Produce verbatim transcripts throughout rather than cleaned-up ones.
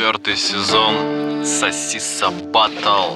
Четвертый сезон Сосиса Баттл.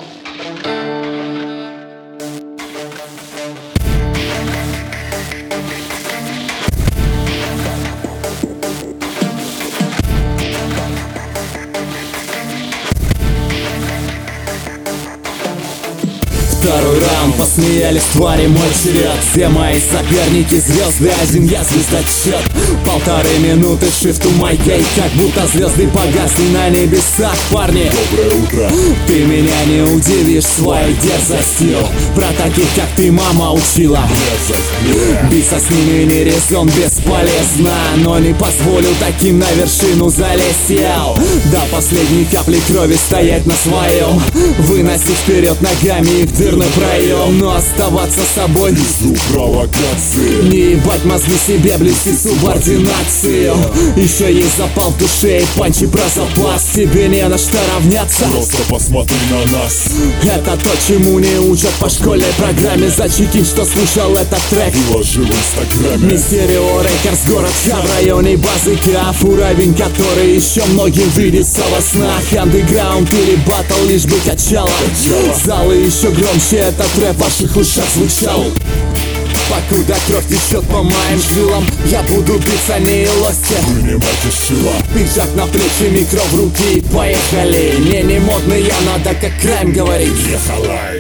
Второй раунд, посмеялись твари, мой черед. Все мои соперники звезды, один я звездочет. Полторы минуты шифту моей, как будто звезды погасли на небесах, парни. Доброе утро. Ты меня не удивишь своей дерзостью. Про таких, как ты, мама учила. Биться с ними не резон, бесполезно. Но не позволю таким на вершину залезть я. До последней капли крови стоять на своем, выносить вперед ногами их дырный проем. Но оставаться собой Везу провокации. не ебать мозги себе, близкий субординацию. Еще есть запал в душе и панчи про запас. Тебе не на что равняться, Просто посмотри на нас. это то, чему не учат по школьной программе. Зачекинь, что слушал этот трек. Выложи в инстаграме. Мистерио Рекордс, город Ха, в районе базы КАФ. Уровень, который еще многим видится во снах. Андеграунд или баттл, лишь бы качало. Залы еще громче, этот рэп в ваших ушах звучал. Покуда кровь течет по моим жилам, я буду биться не лости. Вынимать из шила. Пиджак на плечи, микро в руки и поехали. Не, не модно, я надо как крайм говорить. Ехала.